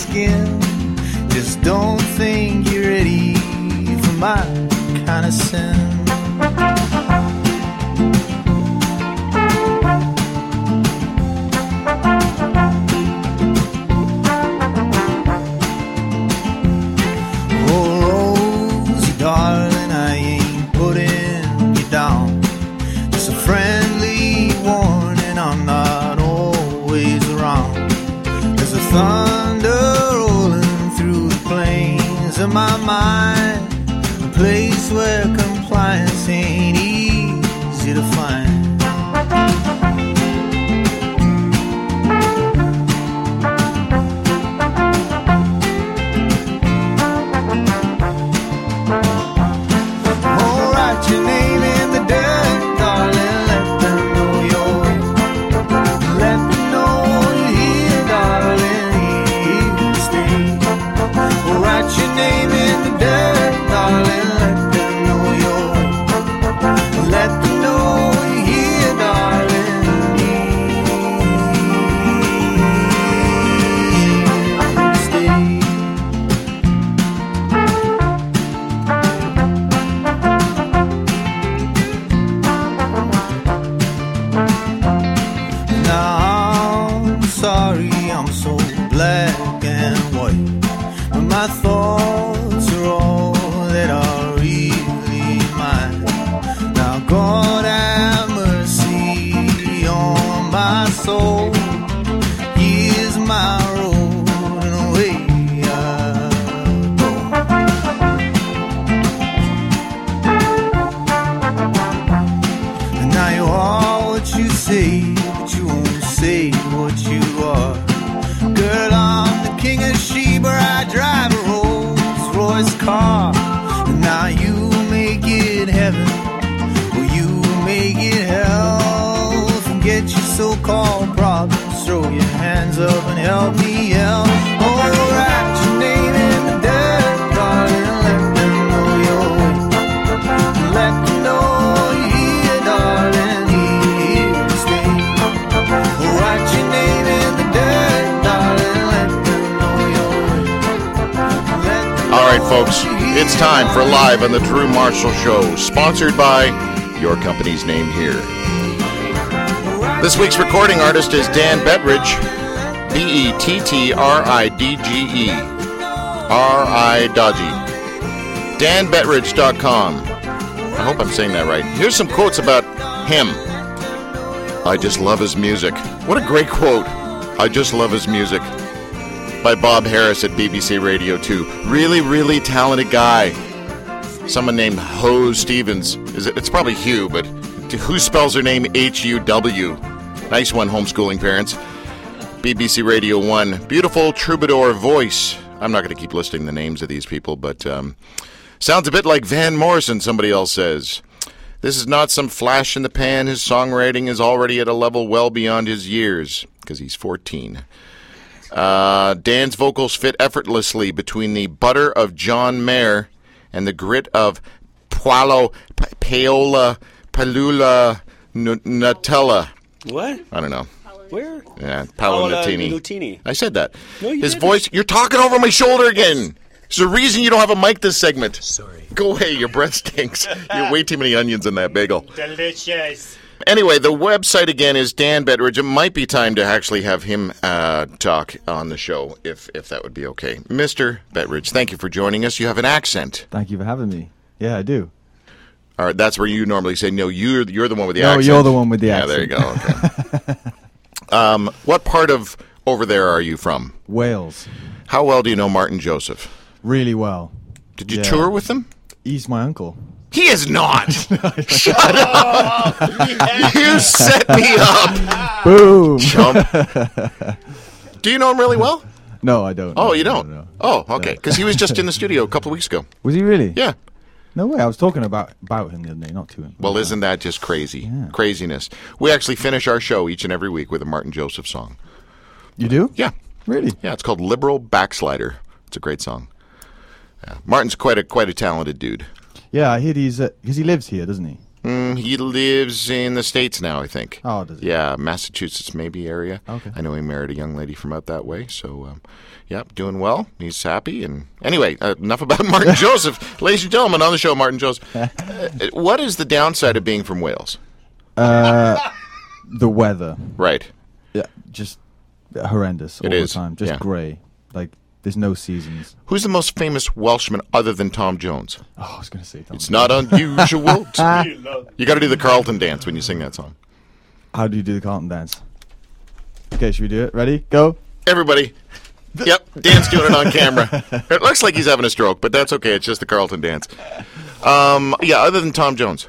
skin. Just don't think you're ready for my kind of sin. Oh, Rosie, darling, I ain't putting you down. Just a friendly warning, I'm not always around. There's a thunder rolling through the plains of my mind, a place where compliance ain't easy to find. Oh, write your name in the dirt, darling, let them know you're with. Let them know you're here, darling, here to stay. Oh, write your name in the dirt, darling, let them know you're with. Let them know you're here, darling, here to stay. Now I'm sorry I'm so black and white, but my thoughts are all that are really mine. Now God have mercy on my soul. Here's my road and away I go. And now you are what you say, but you won't say what you are. Girl, I'm the king of Sheba, I drive a Rolls Royce car. And now you make it heaven, or you make it hell. Forget your so-called problems, throw your hands up and help me out. Oh, write your name in the dirt, darling, let them know you're with. Let them know you're here, darling, here to stay. Oh, write your name in the dirt, darling, let them know you're with. Let them All right, know folks, you're here, it's time for Live on the Drew Marshall Show, sponsored by your company's name here. This week's recording artist is Dan Bettridge, Bettridge, R-I-Dodgy, danbettridge.com. I hope I'm saying that right. Here's some quotes about him. I just love his music. What a great quote. I just love his music. By Bob Harris at BBC Radio 2. Really, really talented guy. Someone named Ho Stevens. It's probably Hugh, but who spells their name H-U-W? Nice one, homeschooling parents. BBC Radio 1. Beautiful troubadour voice. I'm not going to keep listing the names of these people, but sounds a bit like Van Morrison, somebody else says. This is not some flash in the pan. His songwriting is already at a level well beyond his years, because he's 14. Dan's vocals fit effortlessly between the butter of John Mayer and the grit of Paola Nutella. What? I don't know. Where? Yeah, Paolo Nutini. Nutini. I said that. No, you His didn't. voice, you're talking over my shoulder again. There's a reason you don't have a mic this segment. Sorry. Go away, your breath stinks. You have way too many onions in that bagel. Delicious. Anyway, the website again is Dan Bettridge. It might be time to actually have him talk on the show, if that would be okay. Mr. Bettridge, thank you for joining us. You have an accent. Thank you for having me. Yeah, I do. All right, that's where you normally say, no, you're the one with the No, accent. you're the one with the Yeah, accent. there you go. Okay. What part of over there are you from? Wales. How well do you know Martin Joseph? Really well. Did you Yeah. tour with him? He's my uncle. He is not. Shut up. You set me up. Boom. Chump. Do you know him really well? No, I don't. Oh, No, you no, don't? no. Oh, okay. Because he was just in the studio a couple of weeks ago. Was he really? Yeah. No way. I was talking about him the other day, not to him. Well, isn't that just crazy? Yeah. Craziness. We actually finish our show each and every week with a Martin Joseph song. You do? Yeah. Really? Yeah, it's called Liberal Backslider. It's a great song. Yeah. Martin's quite a talented dude. Yeah, I hear he's because he lives here, doesn't he? He lives in the States now, I think. Oh, does he? Yeah, Massachusetts maybe area. Okay. I know he married a young lady from out that way. So, yeah, doing well. He's happy. And anyway, enough about Martin Joseph. Ladies and gentlemen, on the show, Martin Joseph. What is the downside of being from Wales? The weather. Right. Yeah, just horrendous all It the is, time. Just yeah. grey. Like, there's no seasons. Who's the most famous Welshman other than Tom Jones? Oh, I was going to say Tom. It's not unusual. You got to do the Carlton dance when you sing that song. How do you do the Carlton dance? Okay, should we do it? Ready? Go. Everybody. Yep, Dan's doing it on camera. It looks like he's having a stroke, but that's okay. It's just the Carlton dance. Yeah, other than Tom Jones.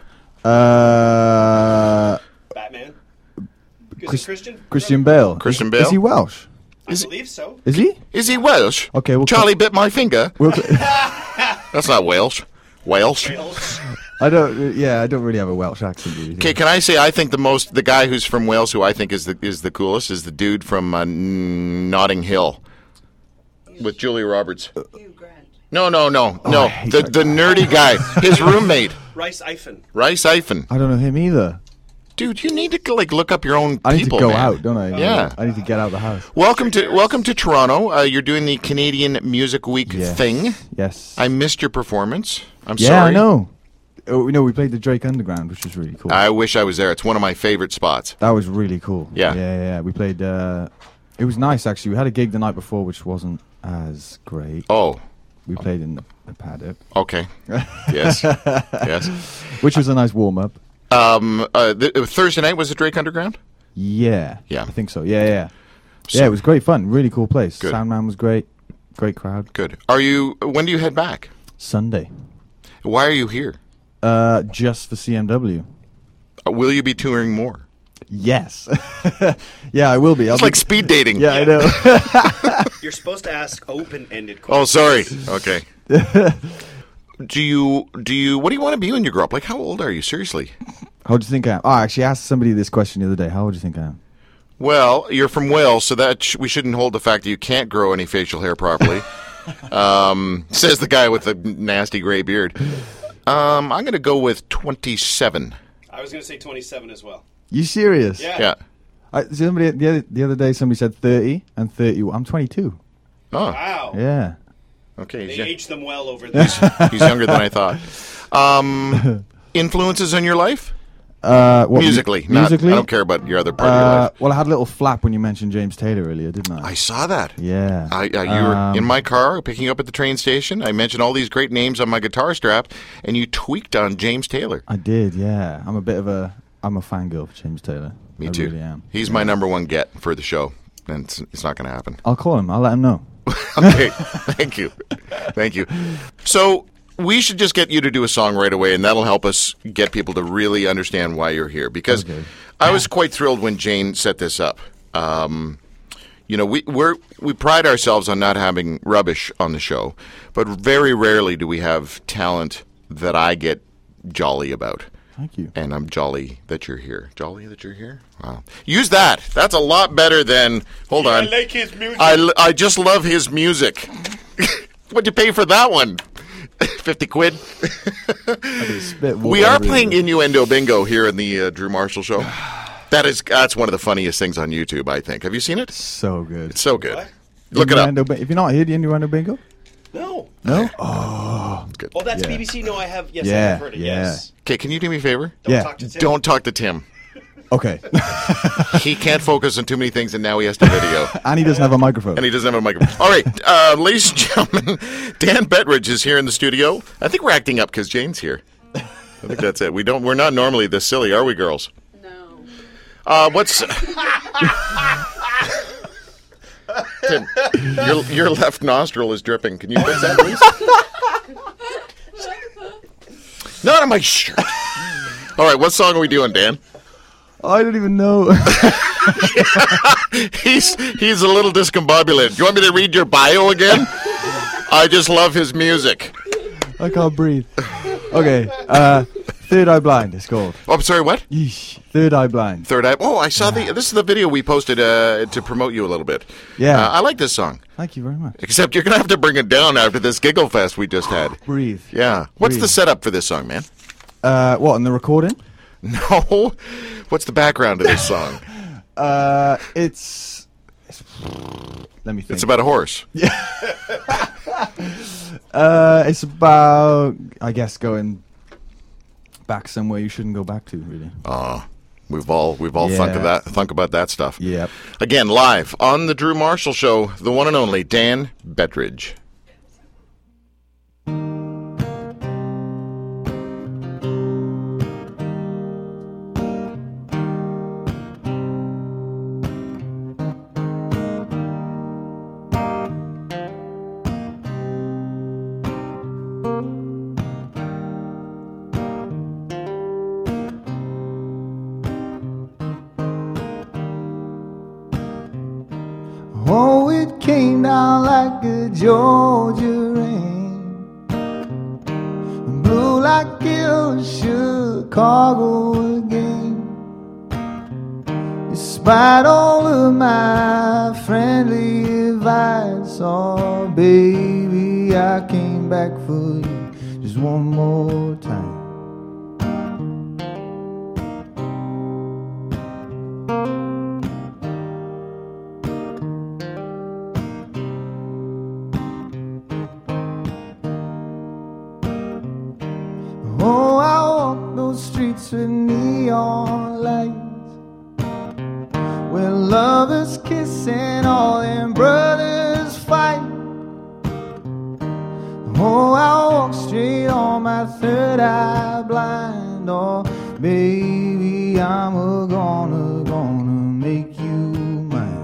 Batman. Christian Bale. Christian Is Bale? he Welsh? I believe so. Is he? Is he Welsh? Okay, we'll Charlie bit my finger. That's not Welsh. Welsh. I don't really have a Welsh accent. Really. Okay, can I say I think the guy who's from Wales who I think is the coolest is the dude from Notting Hill with Julia Roberts. Hugh Grant. No. I hate The that nerdy guy, his roommate, Rice Ifen. Rice Ifen. I don't know him either. Dude, you need to look up your own people. I need to go man. out, don't I? Yeah. I need to get out of the house. Welcome to Toronto. You're doing the Canadian Music Week Yes. thing. Yes. I missed your performance. I'm yeah, sorry. I know. Oh, we played the Drake Underground, which was really cool. I wish I was there. It's one of my favorite spots. That was really cool. Yeah. Yeah. We played. It was nice actually. We had a gig the night before, which wasn't as great. Oh, We played in the paddock, okay. Yes. Yes. which was a nice warm up. Thursday night was the Drake Underground? Yeah. Yeah. I think so. Yeah. So- Yeah, it was great fun. Really cool place. Good. Soundman was great. Great crowd. Good. When do you head back? Sunday. Why are you here? Just for CMW. Will you be touring more? Yes. Yeah, I will be. It's like speed dating. Yeah, I know. You're supposed to ask open-ended Oh, questions. sorry. Okay. Do you? What do you want to be when you grow up? Like, how old are you? Seriously? How do you think I am? Oh, I actually asked somebody this question the other day. How old do you think I am? Well, you're from Wales, so that we shouldn't hold the fact that you can't grow any facial hair properly. Says the guy with the nasty gray beard. I'm going to go with 27. I was going to say 27 as well. You serious? Yeah. Yeah. Somebody the other day, somebody said 30 and 30. I'm 22. Oh, Wow. Yeah. They okay. aged them well over there. He's younger than I thought. Influences on your life? What, Musically. musically? I don't care about your other part of your life. Well, I had a little flap when you mentioned James Taylor earlier, didn't I? I saw that. Yeah. You were in my car picking up at the train station. I mentioned all these great names on my guitar strap, and you tweaked on James Taylor. I did, yeah. I'm a fangirl for James Taylor. Me I too. really am. He's my number one get for the show, and it's not going to happen. I'll call him. I'll let him know. Okay, thank you. So we should just get you to do a song right away, and that'll help us get people to really understand why you're here. Because Okay. I was quite thrilled when Jane set this up. We pride ourselves on not having rubbish on the show, but very rarely do we have talent that I get jolly about. Thank you. And I'm jolly that you're here. Jolly that you're here? Wow. Use that. That's a lot better than... Hold on. I like his music. I just love his music. What'd you pay for that one? 50 quid? We are playing Innuendo Bingo here in the Drew Marshall Show. That's one of the funniest things on YouTube, I think. Have you seen it? So good. It's so good. What? Look it up. If you're not here, the Innuendo Bingo? No. No? It's good. Oh, that's Yeah. BBC. No, I have. Yes, I Yeah, have heard it. yeah. Yes. Okay, can you do me a favor? Don't Yeah. talk to Tim. Don't talk to Tim. Okay. He can't focus on too many things, and now he has to video. And he doesn't have a microphone. And he doesn't have a microphone. All right, ladies and gentlemen, Dan Bettridge is here in the studio. I think we're acting up because Jane's here. I think that's it. We're not normally this silly, are we, girls? No. What's Tim? Your left nostril is dripping. Can you fix that, please? Not on my shirt. All right, what song are we doing, Dan? I don't even know. He's a little discombobulated. Do you want me to read your bio again? I just love his music. I can't breathe. Okay. Third Eye Blind, it's called. Oh, I'm sorry, what? Yeesh. Third Eye Blind. Third Eye. Oh, I saw this is the video we posted to promote you a little bit. Yeah. I like this song. Thank you very much. Except you're going to have to bring it down after this Giggle Fest we just had. Breathe. Yeah. What's the Breathe. setup for this song, man? What, in the recording? No. What's the background of this song? It's let me think. It's about a horse. It's about, I guess, going back somewhere you shouldn't go back to, really. We've all thunk about that stuff. Yep. Again, live on the Drew Marshall Show, the one and only Dan Bettridge. Oh, it came down like a Georgia rain, blew like it was Chicago again. Despite all of my friendly advice, oh baby, I came back for you just one more time. Oh, I walk those streets with neon lights, where lovers kiss and all them brothers fight. Oh, I walk straight on my third eye blind. Oh, baby, I'm gonna make you mine.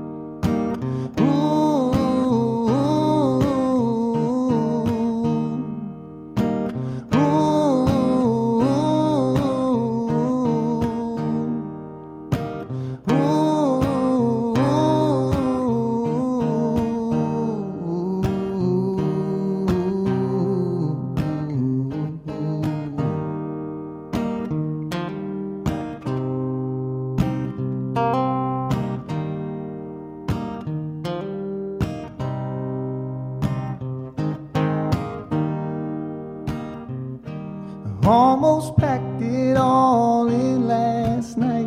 Almost packed it all in last night,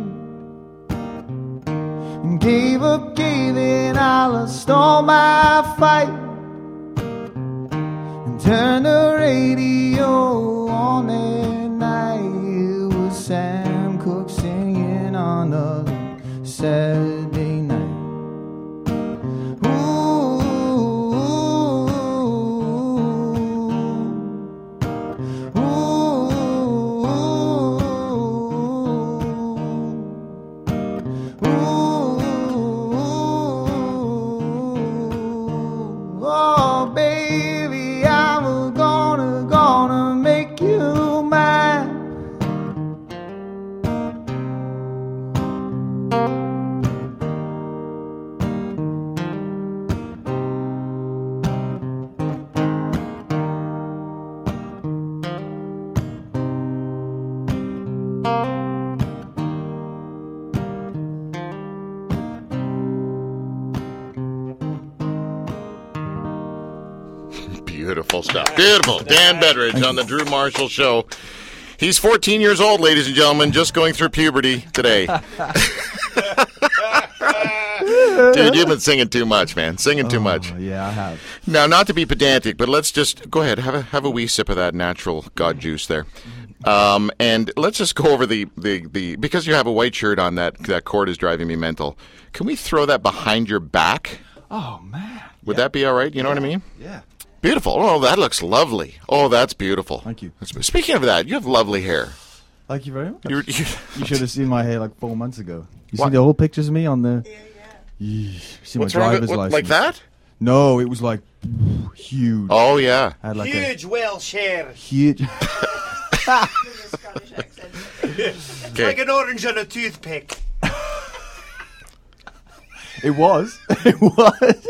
and gave up, giving, I lost all my fight, and turned the radio on that night. It was Sam Cooke singing on a Saturday night. Oh, baby, I'm gonna make you mine. Beautiful stuff. Beautiful. Dan Bettridge on the Drew Marshall Show. He's 14 years old, ladies and gentlemen, just going through puberty today. Dude, you've been singing too much, man. Singing too much. Yeah, I have. Now, not to be pedantic, but let's just go ahead, have a wee sip of that natural God juice there. And let's just go over the because you have a white shirt on, that cord is driving me mental. Can we throw that behind your back? Oh, man. Would that be all right? You know what I mean? Yeah. Beautiful. Oh, that looks lovely. Oh, that's beautiful. Thank you. Speaking of that, you have lovely hair. Thank you very much. You You should have seen my hair like 4 months ago. You What? see the old pictures of me on the... Yeah. See What's my wrong driver's with license. like that? No, it was like huge. Oh, yeah. I had like Huge Welsh hair. a huge... Scottish accent. It's like an orange on a toothpick. It was. It was.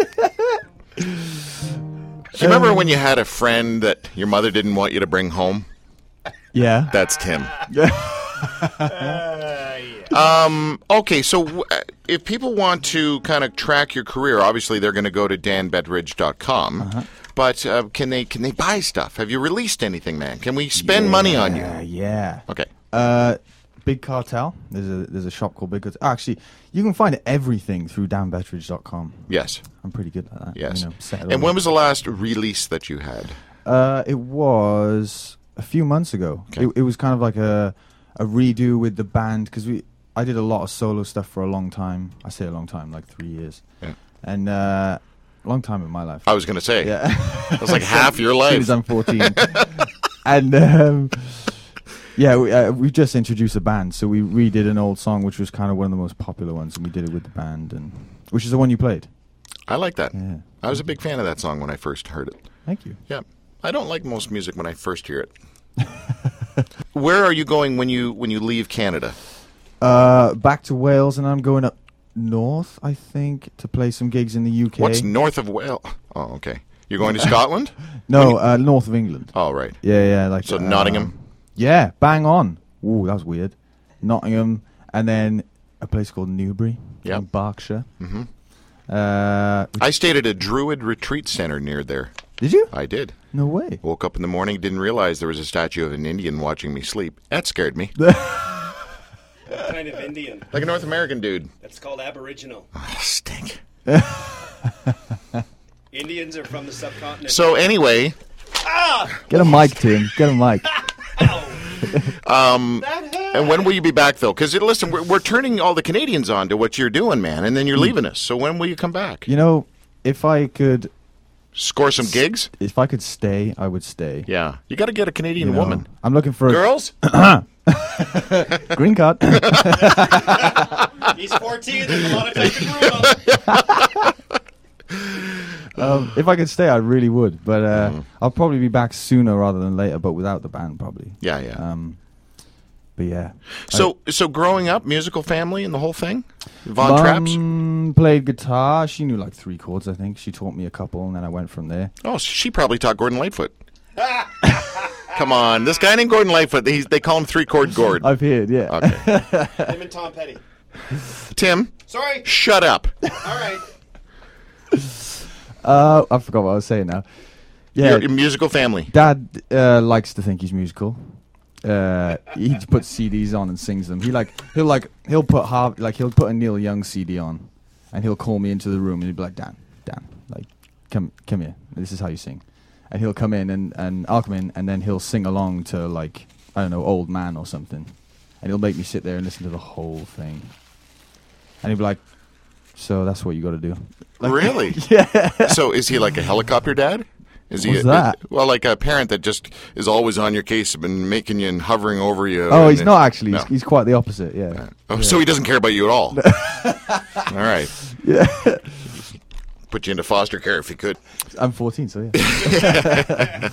Do you remember when you had a friend that your mother didn't want you to bring home? Yeah. That's Tim. Okay, so if people want to kind of track your career, obviously they're going to go to danbetridge.com. But can they buy stuff? Have you released anything, man? Can we spend money on you? Yeah. Okay. Big Cartel. There's a shop called Big Cartel. Actually, you can find everything through danbetridge.com. Yes. I'm pretty good at that. Yes. Set it And all when up. was the last release that you had? It was a few months ago. Okay. It was kind of like a redo with the band because I did a lot of solo stuff for a long time. I say a long time, like 3 years. Yeah. And a long time in my life. I was going to say. Yeah. That's like half your As soon life. as I'm 14. And we just introduced a band, so we redid an old song, which was kind of one of the most popular ones, and we did it with the band, and which is the one you played. I like that. Yeah. I was a big fan of that song when I first heard it. Thank you. Yeah. I don't like most music when I first hear it. Where are you going when you leave Canada? Back to Wales, and I'm going up north, I think, to play some gigs in the UK. What's north of Wales? Oh, okay. You're going to Scotland? No, north of England. Oh, right. Yeah, like So Nottingham? Yeah, bang on. Ooh, that was weird. Nottingham, and then a place called Newbury, Yep. in Berkshire. Mm-hmm. Uh, I stayed at a Druid retreat center near there. Did you? I did. No way. Woke up in the morning, didn't realize there was a statue of an Indian watching me sleep. That scared me. What kind of Indian? Like a North American dude. That's called Aboriginal. Oh, stink. Indians are from the subcontinent. So anyway, Get a mic, Tim. Get a mic. and when will you be back, though? Because listen, we're turning all the Canadians on to what you're doing, man, and then you're leaving us. So when will you come back? You know, if I could Gigs? stay, I would stay. Yeah. You got to get a Canadian You know, woman. I'm looking for Girls? a green card. He's 14. There's a lot of time to grow up. If I could stay, I really would. But I'll probably be back sooner rather than later, but without the band, probably. Yeah. But yeah. So growing up, musical family and the whole thing? Von Traps? Mum played guitar. She knew like 3 chords, I think. She taught me a couple, and then I went from there. Oh, she probably taught Gordon Lightfoot. Come on. This guy named Gordon Lightfoot, they call him 3-chord Gord. I've heard, yeah. Okay. Him and Tom Petty. Tim, Sorry. shut up. All right. I forgot what I was saying now. Yeah, Your musical family. Dad likes to think he's musical. He puts CDs on and sings them. He'll put a Neil Young CD on, and he'll call me into the room and he'll be like, Dan, like come here. This is how you sing. And he'll come in and I'll come in and then he'll sing along to like, I don't know, Old Man or something, and he'll make me sit there and listen to the whole thing. And he'll be like, so that's what you got to do. Like, Really? yeah. So is he like a helicopter dad? Is he What's that? well, like a parent that just is always on your case and making you and hovering over you? Oh, and he's not actually. No. He's quite the opposite. Yeah. Oh, so he doesn't care about you at all. All right. Yeah. Put you into foster care if he could. I'm 14, so yeah.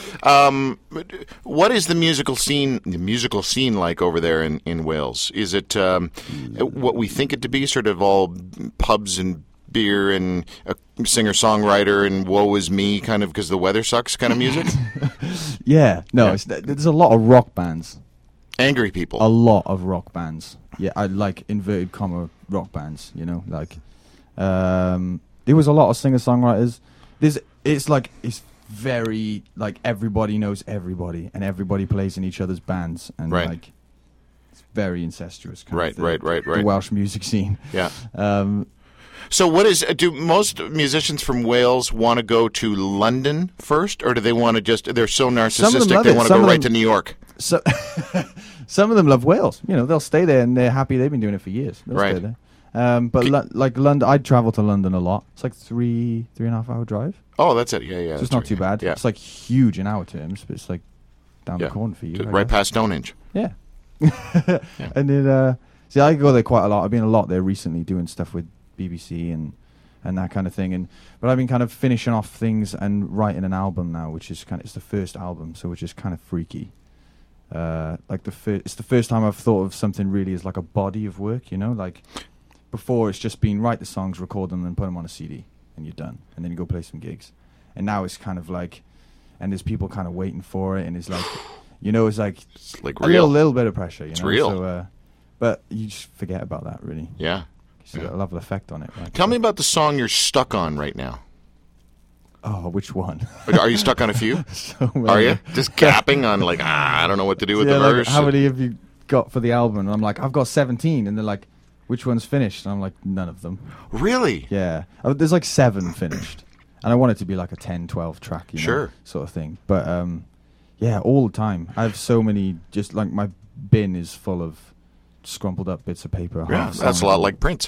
What is the musical scene like over there in Wales? Is it what we think it to be, sort of all pubs and beer and a singer-songwriter and woe is me kind of because the weather sucks kind of music? Yeah. No, Yeah. there's a lot of rock bands. Angry people. A lot of rock bands. Yeah, I like inverted comma rock bands. You know, like there was a lot of singer-songwriters. It's very like everybody knows everybody, and everybody plays in each other's bands, and Right. like it's very incestuous. Kind Right, of right. The Welsh music scene. Yeah. Um, So do most musicians from Wales want to go to London first, or do they want to they're so narcissistic love they it. want to Some go of right them- to New York? So some of them love Wales. You know, they'll stay there and they're happy. They've been doing it for years. They'll Right. stay there. But like London, I'd travel to London a lot. It's like 3.5 hour drive. Oh, that's it. Yeah. So that's it's not right. too bad. Yeah. It's like huge in our terms, but it's like down Yeah. the corner for you. I Right guess. past Stonehenge. Yeah. And then, see, I go there quite a lot. I've been a lot there recently doing stuff with BBC and that kind of thing. But I've been kind of finishing off things and writing an album now, which is it's the first album, so which is kind of freaky. It's the first time I've thought of something really as like a body of work, you know? Like before it's just been write the songs, record them, and put them on a CD, and you're done. And then you go play some gigs. And now it's kind of like, and there's people kind of waiting for it, and it's like, you know, it's like It's like a real. little bit of pressure, you It's know? real. So, But you just forget about that, really. Yeah. It's got a level effect on it. Right? Tell me about the song you're stuck on right now. Oh, which one? Are you stuck on a few? So many. Are you? Just capping on like, I don't know what to do with the like, verse. how many have you got for the album? And I'm like, I've got 17. And they're like, which one's finished? And I'm like, none of them. Really? Yeah. There's like 7 finished. And I want it to be like a 10, 12 track, you know, Sure. sort of thing. But yeah, all the time. I have so many, just like my bin is full of scrumpled up bits of paper. Yeah, half that's a songs. lot like Prince.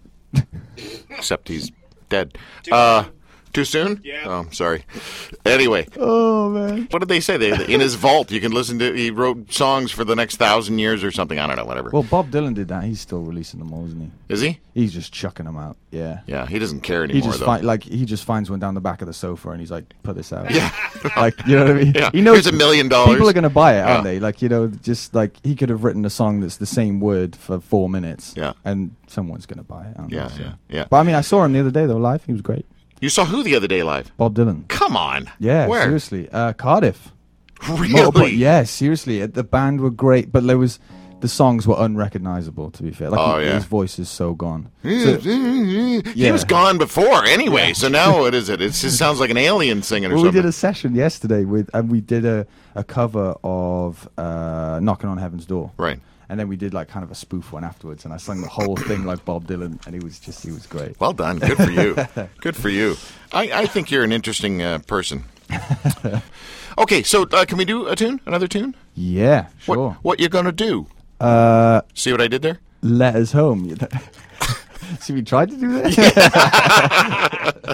Except he's dead. Too soon? Yeah. Oh, I'm sorry. Anyway, Oh, man. what did they say? In his vault, you can listen to. He wrote songs for the next 1,000 years or something. I don't know. Whatever. Well, Bob Dylan did that. He's still releasing them all, isn't he? Is he? He's just chucking them out. Yeah. Yeah, he doesn't care He anymore just though. he just finds one down the back of the sofa and he's like, put this out. Yeah. Like, you know what I mean? Yeah. He knows Here's $1 million. people are going to buy it, aren't Yeah. they? Like, you know, just like he could have written a song that's the same word for 4 minutes. Yeah. And someone's going to buy it. Aren't Yeah, they? So- yeah, yeah. But I mean, I saw him the other day though, live. He was great. You saw who the other day live? Bob Dylan. Come on. Yeah, Where? seriously. Cardiff. Really? Motorboat- yeah, seriously. The band were great, but the songs were unrecognizable, to be fair. Like, Oh, yeah. his voice is so gone. He Yeah. was gone before anyway, so now what is it? It just sounds like an alien singing or Well, we something. did a session yesterday and we did a cover of Knocking on Heaven's Door. Right. And then we did like kind of a spoof one afterwards, and I sang the whole thing like Bob Dylan, and he was great. Well done. Good for you. Good for you. I think you're an interesting person. Okay, so can we do a tune? Another tune? Yeah, sure. What you gonna do? See what I did there? Letters Home. See, we tried to do that.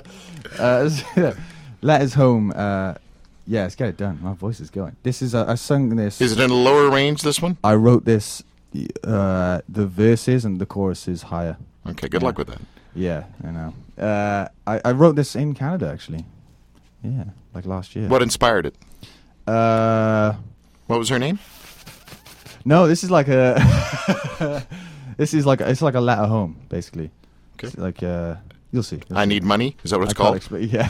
Letters Home. Yeah, let's get it done. My voice is going. This is I sung this. Is it in a lower range, this one? I wrote this. The verses and the chorus is higher. Okay, good luck with that. Yeah, I know. I wrote this in Canada actually. Yeah, like last year. What inspired it? What was her name? No, this is like a. It's like a letter home, basically. Okay. It's like you'll see. I Need Money? Is that what it's I can't called? explain. Yeah.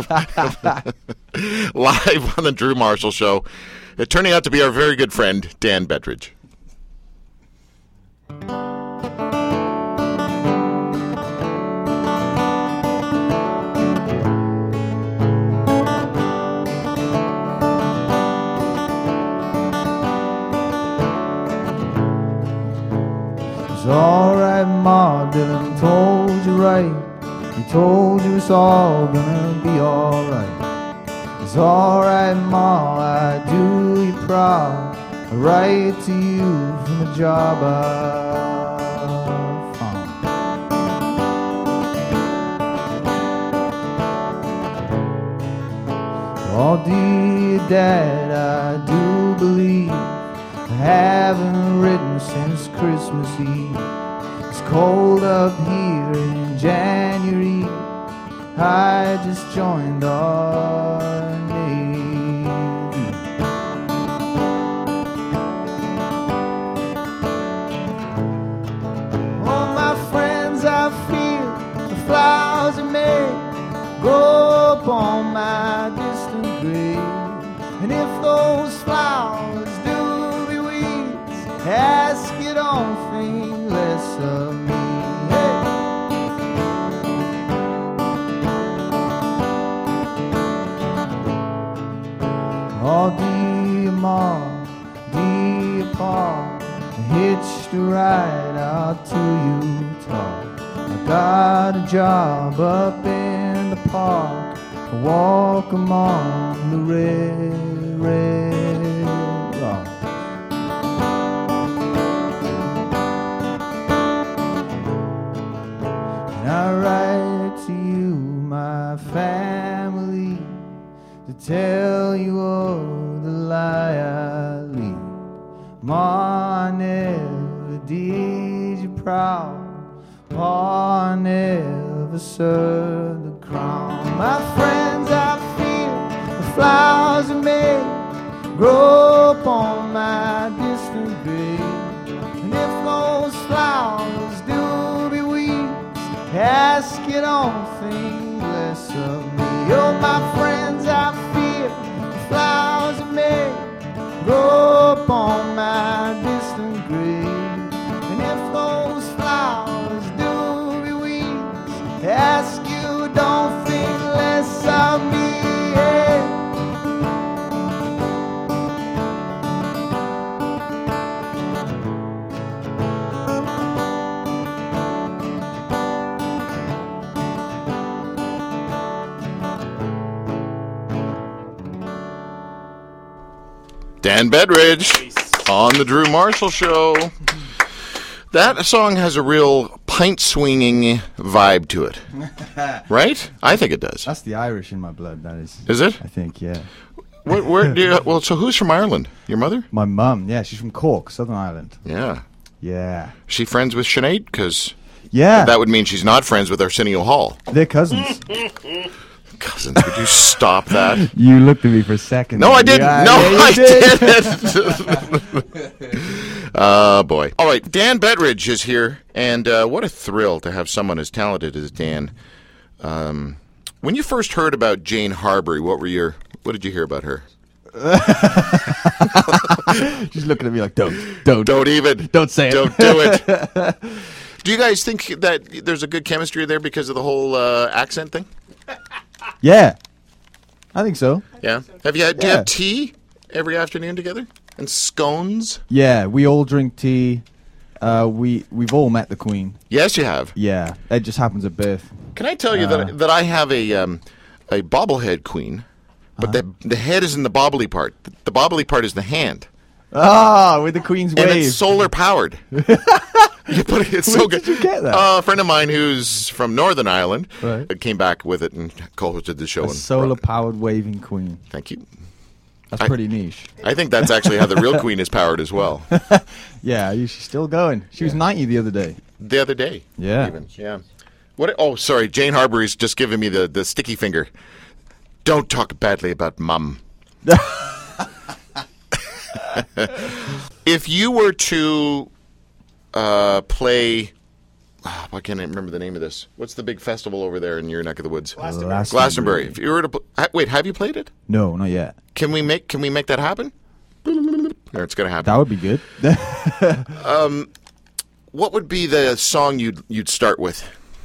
Live on the Drew Marshall Show. It turning out to be our very good friend, Dan Bedridge. It's alright, Ma, Dylan told you right. He told you it's all gonna be alright. It's alright, Ma, I do you proud. I write to you from a job I found. Oh, dear Dad, I do believe I haven't written since Christmas Eve. It's cold up here in January. I just joined our Navy. Oh, my friends, I feel the flowers in May grow upon my distant grave. And if those flowers do be weeds, ask you don't think less of me. Hey. Oh, dear Mom, dear Pa, I hitched a ride out to Utah. I got a job up in the park. I walk among the red rocks. And I write to you, my family, to tell you of the lie I lead. Ma, I never did you proud. Pa, I never served the crown. My friends, I feel the flowers in May grow upon my distant grave. And if those flowers do be weeds, ask you don't think less of me. Oh, my friends, I feel the flowers in May grow upon my distant grave. And Dan Bedridge on the Drew Marshall Show. That song has a real pint-swinging vibe to it. Right? I think it does. That's the Irish in my blood, that is. Is it? I think, yeah. Where do you, well, so who's from Ireland? Your mother? My mum, yeah, she's from Cork, Southern Ireland. Yeah. Yeah. Is she friends with Sinead? Because Yeah. that would mean she's not friends with Arsenio Hall. They're cousins. Cousins, would you stop that? You looked at me for a second. No, I didn't. Yeah, No, yeah, you I did. didn't. Oh, boy. All right, Dan Bedridge is here, and what a thrill to have someone as talented as Dan. When you first heard about Jane Harbury, what did you hear about her? She's looking at me like, don't say it. Don't do it. Do you guys think that there's a good chemistry there because of the whole accent thing? Yeah, I think so. Yeah. Do you have tea every afternoon together? And scones? Yeah, we all drink tea. We've all met the Queen. Yes, you have. Yeah, it just happens at birth. Can I tell you that I have a bobblehead queen, but the head is in the bobbly part. The bobbly part is the hand. Ah, with the Queen's And wave. it's solar powered. It's so Where good. did you get that? A friend of mine who's from Northern Ireland Right. came back with it and co-hosted the show. A and solar-powered waving Queen. Thank you. That's pretty niche. I think that's actually how the real Queen is powered as well. Yeah, she's still going. She was 90 the other day. The other day. Yeah. Even. Yeah. What? Oh, sorry. Jane Harbury's just giving me the sticky finger. Don't talk badly about Mum. If you were to play, why can't I remember the name of this? What's the big festival over there in your neck of the woods? Glastonbury. If you were to wait, have you played it? No, not yet. Can we make that happen? Or it's going to happen. That would be good. What would be the song you'd start with?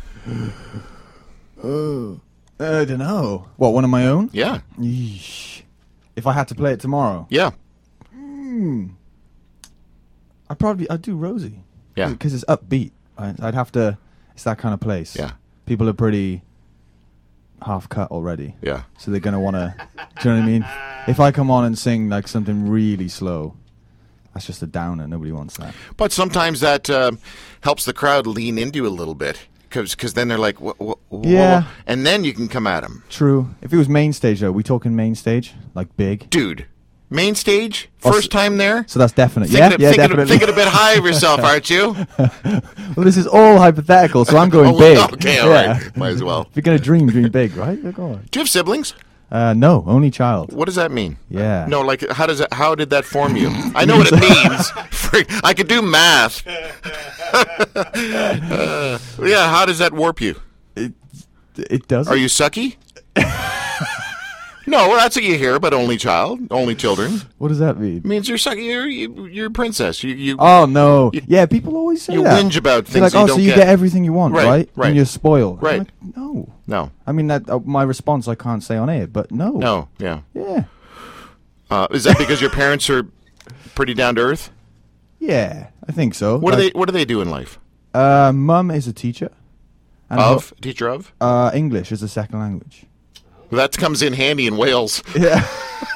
I don't know. What, one of my own? Yeah. Yeesh. If I had to play it tomorrow, Yeah. I'd do Rosie. Yeah. Because it's upbeat. I'd have to. It's that kind of place. Yeah. People are pretty half cut already. Yeah. So they're gonna want to. Do you know what I mean? If I come on and sing like something really slow, that's just a downer. Nobody wants that. But sometimes that helps the crowd lean into you a little bit. Because then they're like, whoa. Yeah. And then you can come at them. True. If it was main stage though, we talking main stage, like big. Dude, main stage? First time there? So that's definite. Thinking a bit high of yourself, aren't you? Well, this is all hypothetical, so I'm going Oh, big. okay, all right. Might as well. If you're gonna dream big, right? Go on. Do you have siblings? No, only child. What does that mean? Yeah. No, like, how did that form you? I know what it means. I could do math. Yeah, how does that warp you? It does. Are you sucky? No, that's what you hear, but only child, only children. What does that mean? It means you're sucky. You're a princess. You Oh no! Yeah, people always say you that. whinge about They're things like, you so don't you get. get everything you want, Right, right. And you're spoiled. I'm Right. like, no. No. I mean, that my response I can't say on air, but no. No. Yeah. Yeah. Is that because your parents are pretty down to earth? Yeah, I think so. What do they do in life? Mum is a teacher. And Teacher of? English is a second language. That comes in handy in Wales. Yeah.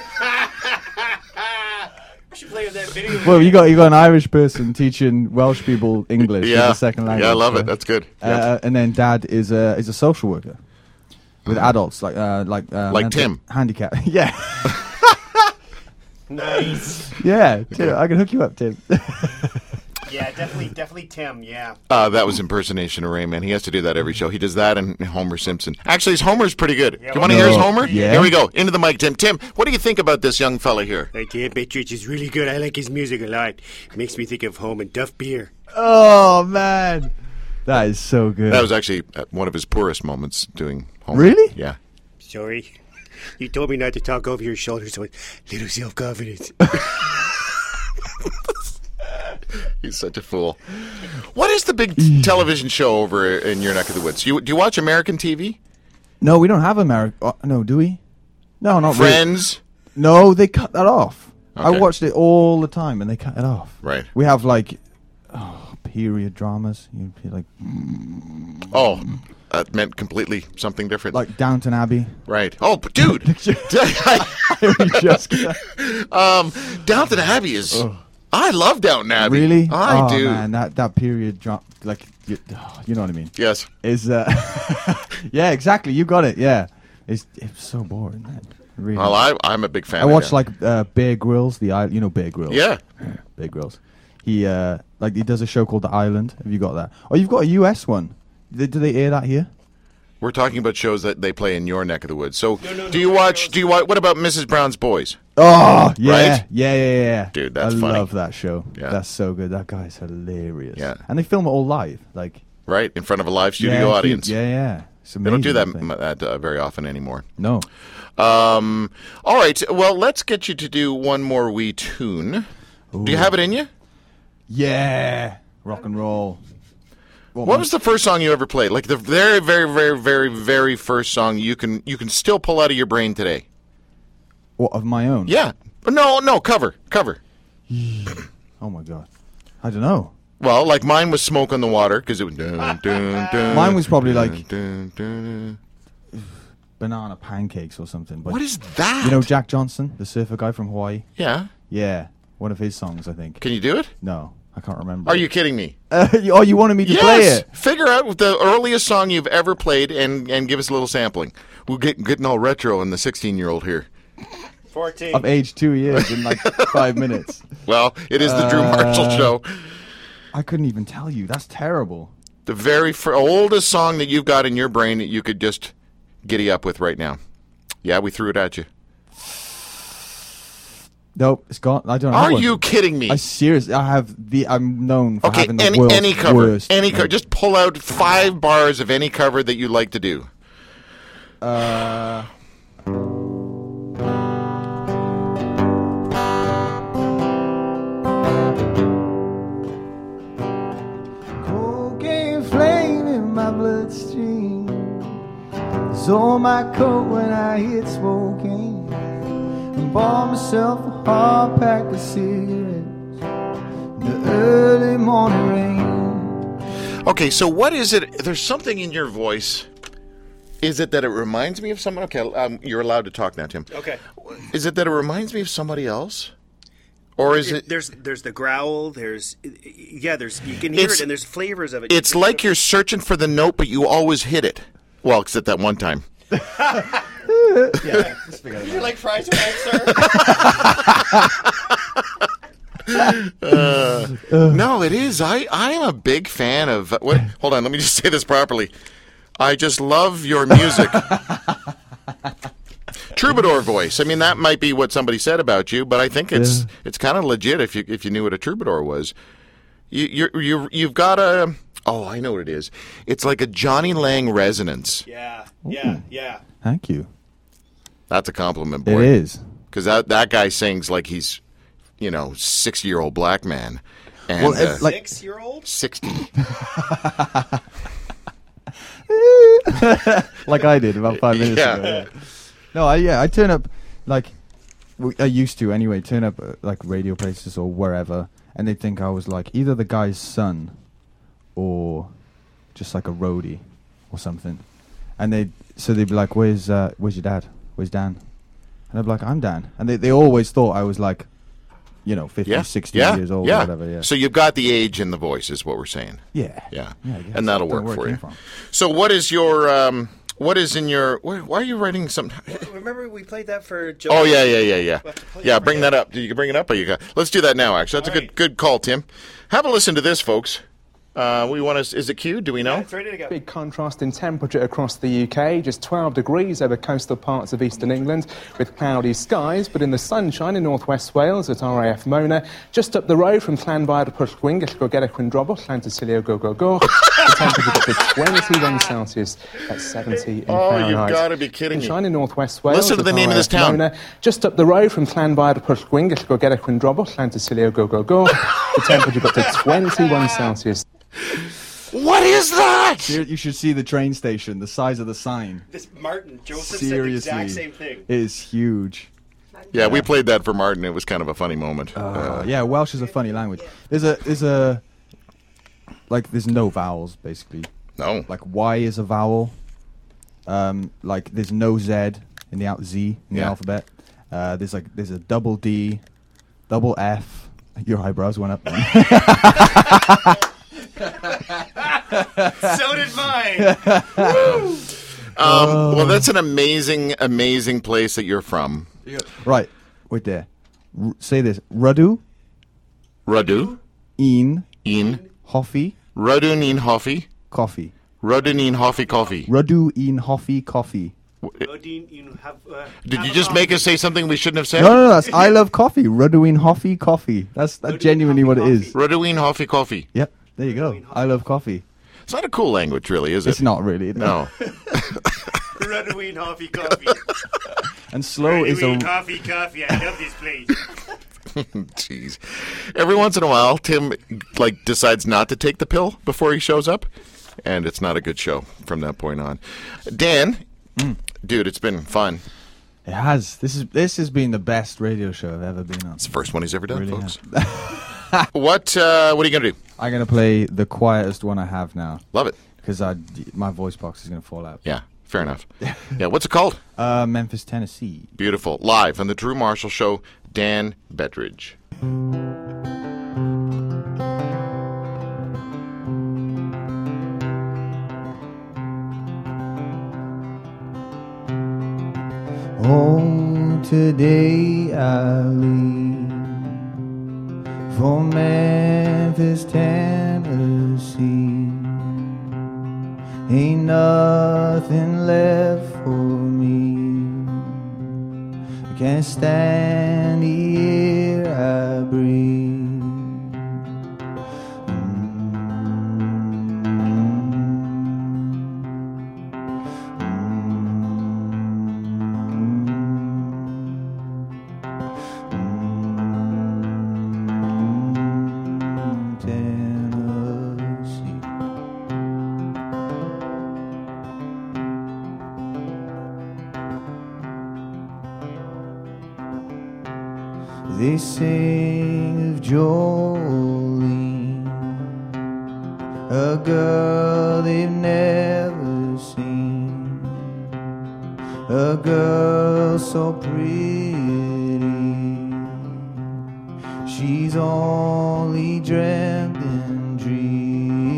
We should play with that video. Well, you got an Irish person teaching Welsh people English as a second language. Yeah, I love so. it. That's good. Yep. And then Dad is a social worker with adults like Tim. handicap. Yeah. Nice. Yeah, Tim, I can hook you up, Tim. Yeah, definitely Tim, yeah. That was impersonation of Rayman. He has to do that every show. He does that and Homer Simpson. Actually, his Homer's pretty good. Yeah, Do you want to hear his no. Homer? Yeah. Here we go. Into the mic, Tim. Tim, what do you think about this young fella here? I can't bet you it's really good. I like his music a lot. Makes me think of home and Duff Beer. Oh man, that is so good. That was actually one of his poorest moments doing Homer. Really? Yeah. Sorry. You told me not to talk over your shoulder, so it's little self-confidence. He's such a fool. What is the big television show over in your neck of the woods? Do you watch American TV? No, we don't have America. No, do we? No, not really. Friends? No, they cut that off. I Okay. watched it all the time, and they cut it off. Right. We have like period dramas. You'd be like, Oh, meant completely something different. Like Downton Abbey. Right. Oh, but dude. Downton Abbey is... I love Downton Abbey. Really? I do. Man, that period drop, like, you know what I mean? Yes. Is yeah, exactly. You got it. Yeah, it's so boring, man. Really. Well, I'm a big fan. I watched like Bear Grylls, you know Bear Grylls. Yeah. Bear Grylls. He he does a show called The Island. Have you got that? Oh, you've got a US one. Do they air that here? We're talking about shows that they play in your neck of the woods. So, do you watch? What about Mrs. Brown's Boys? Oh, yeah, Right? yeah. Dude, that's I funny. love that show. Yeah. That's so good. That guy's hilarious. Yeah. And they film it all live, like Right in front of a live studio audience. Yeah. It's They don't do amazing, that very often anymore. No. All right. Well, let's get you to do one more wee tune. Do you have it in you? Yeah. Rock and roll. What was the first song you ever played? Like the very, very, very, very, very first song you can still pull out of your brain today? What, of my own? Yeah. No, cover. Oh my god. I don't know. Well, like mine was Smoke on the Water because it was dun, dun, dun, Mine was probably like dun, dun, dun. Banana Pancakes or something. But What is that? you know Jack Johnson, the surfer guy from Hawaii? Yeah. Yeah. One of his songs, I think. Can you do it? No, I can't remember. Are you kidding me? Oh, you wanted me to play Yes. it? Figure out the earliest song you've ever played and give us a little sampling. We're getting all retro in the 16-year-old here. 14. I've aged 2 years in like 5 minutes. Well, it is the Drew Marshall Show. I couldn't even tell you. That's terrible. The very oldest song that you've got in your brain that you could just giddy up with right now. Yeah, we threw it at you. Nope, it's gone. I don't know. Are you kidding me? I seriously, I'm known for Okay, having the world's any cover. worst. Any cover. Just pull out 5 bars of any cover that you like to do. Cocaine flame in my bloodstream. It's on my coat when I hit smoking. And bought myself a hard pack of cigarettes in the early morning rain. Okay, so what is it? There's something in your voice. Is it that it reminds me of someone? Okay, you're allowed to talk now, Tim. Okay. Is it that it reminds me of somebody else? Or is it... There's the growl. There's you can hear It's- it, and there's flavors of it. It's like you're searching for the note, but you always hit it. Well, except that one time. You like fries tonight, sir? No, it is. I'm a big fan of... What? Hold on, let me just say this properly. I just love your music. Troubadour voice. I mean, that might be what somebody said about you, but I think it's kind of legit if you knew what a troubadour was. You've got a... Oh, I know what it is. It's like a Johnny Lang resonance. Yeah. Thank you. That's a compliment, It boy. is. Because that guy sings like he's, 60-year-old black man. And, Well, it's like- 6-year-old? 60. Like I did about 5 minutes Yeah. ago. Yeah. No, I turn up like I used to anyway. Turn up like radio places or wherever, and they think I was like either the guy's son or just like a roadie or something. And they'd be like, "Where's your dad? Where's Dan?" And I'd be like, "I'm Dan." And they always thought I was like, 50, 60 years old or whatever. Yeah. So you've got the age in the voice, is what we're saying. Yeah. Yeah. I guess. And that'll Don't know work where for it you. came from. So what is your what is in your why are you writing some Remember we played that for Joe? Oh yeah. We'll have to play Yeah, it bring again. that up. Did you bring it up or you got Let's do that now actually. That's All a right. good call, Tim. Have a listen to this, folks. We want to is it queued? Do we know? Yeah, it's ready to go. Big contrast in temperature across the UK, just 12 degrees over coastal parts of eastern England with cloudy skies, but in the sunshine in northwest Wales at RAF Mona, just up the road from Llanfair Pwllgwyn, Gellgo Quindrobol, Llantysilio Go. The temperature got to 21 Celsius at 70 in Fahrenheit. you've gotta be kidding me. Sunshine in northwest Wales. Listen to the at name of this RAF town. Mona, just up the road from Llanfair Pwllgwyn, Gellgo Quindrobol, Llantysilio Go. The temperature got to 21 Celsius. What is that? You should see the train station, the size of the sign. This Martin Joseph Seriously, said the exact same thing. It is huge. Yeah, we played that for Martin. It was kind of a funny moment. Yeah, Welsh is a funny language. There's no vowels basically. No. Like Y is a vowel. Like there's no Z in the Z in the Yeah. alphabet. There's a double D, double F. Your eyebrows went up. Then. So did mine. Well, that's an amazing, amazing place that you're from. Right, wait there. Say this: Radu, Radu, in, Hoffi, Hoffi, Radun Hoffi, coffee. Radun Hoffi coffee. Radu in Hoffi coffee. Did you just make us say something we shouldn't have said? No, that's I love coffee. Radu in Hoffi coffee. That's genuinely what it is. Radun Hoffi coffee. Yep, there you go. I love coffee. It's not a cool language, really, is it? It's not really. No. Radween Coffee Coffee. And slow is Radween a. Coffee. I love this place. Jeez. Every once in a while, Tim decides not to take the pill before he shows up, and it's not a good show from that point on. Dan, dude, it's been fun. It has. This has been the best radio show I've ever been on. It's the first one he's ever done, Really folks. What are you gonna do? I'm gonna play the quietest one I have now Love it. because my voice box is gonna fall out. Yeah, fair enough. Yeah, what's it called? Memphis, Tennessee. Beautiful. Live on the Drew Marshall Show, Dan Bettridge. Oh, today I leave for Memphis, Tennessee. Ain't nothing left for me. I can't stand the air I breathe. Tennessee. They sing of Jolene, a girl they've never seen, a girl so pretty. She's only dreamt in dreams.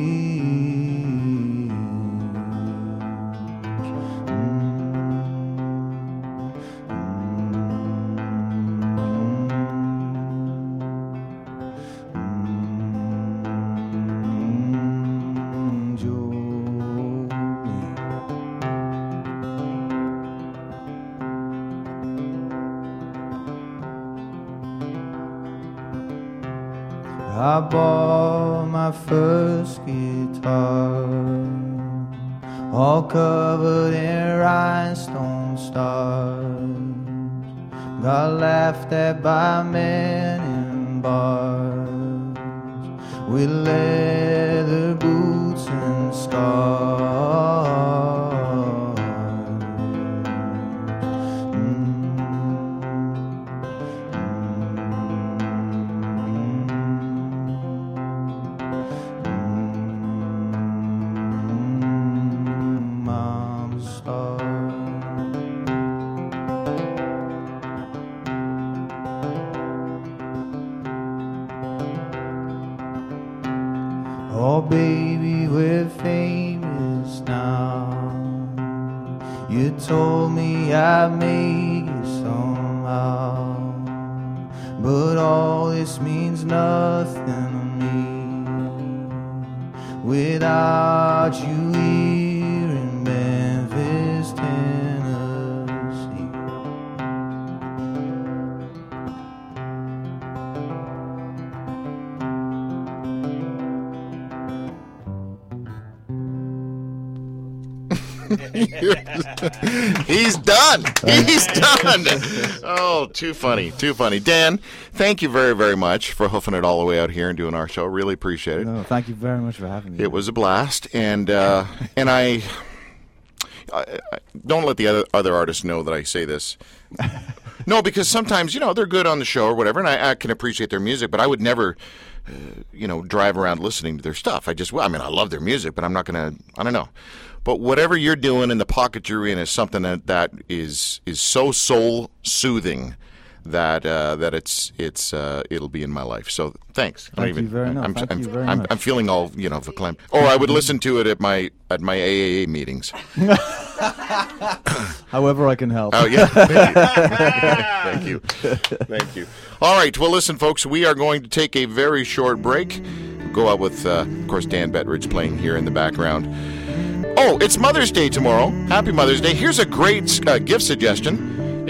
I bought my first guitar, all covered in rhinestone stars. Got laughed at by men in bars with leather boots and scars. Mama star. Oh baby, we're famous now. You told me I'd make it somehow, but all this means nothing to me without you here in Memphis, Tennessee. He's done. He's done. Oh, too funny. Too funny. Dan, thank you very, very much for hoofing it all the way out here and doing our show. Really appreciate it. No, thank you very much for having me. It was a blast, and I don't let the other artists know that I say this. No, because sometimes they're good on the show or whatever, and I can appreciate their music, but I would never drive around listening to their stuff. I love their music, but I'm not going to, I don't know. But whatever you're doing in the pocket you're in is something that is so soul soothing that it'll be in my life. So thanks. Thank you very much. I'm feeling all verklempt. Or I would listen to it at my AAA meetings. However I can help. Oh yeah. Thank you. Thank you. All right. Well, listen, folks. We are going to take a very short break. We'll go out with, of course, Dan Betteridge playing here in the background. Oh, it's Mother's Day tomorrow. Happy Mother's Day. Here's a great gift suggestion.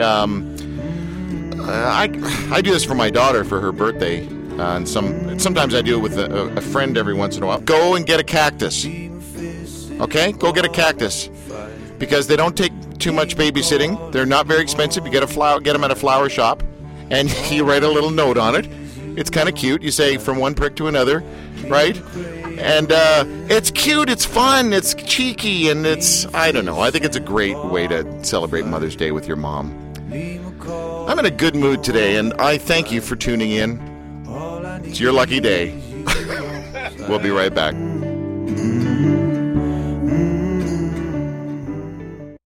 I do this for my daughter for her birthday, and sometimes I do it with a friend every once in a while. Go and get a cactus. Okay? Go get a cactus. Because they don't take too much babysitting. They're not very expensive. You get them at a flower shop, and you write a little note on it. It's kind of cute. You say, from one prick to another, right? And it's cute, it's fun, it's cheeky, and I don't know. I think it's a great way to celebrate Mother's Day with your mom. I'm in a good mood today, and I thank you for tuning in. It's your lucky day. We'll be right back.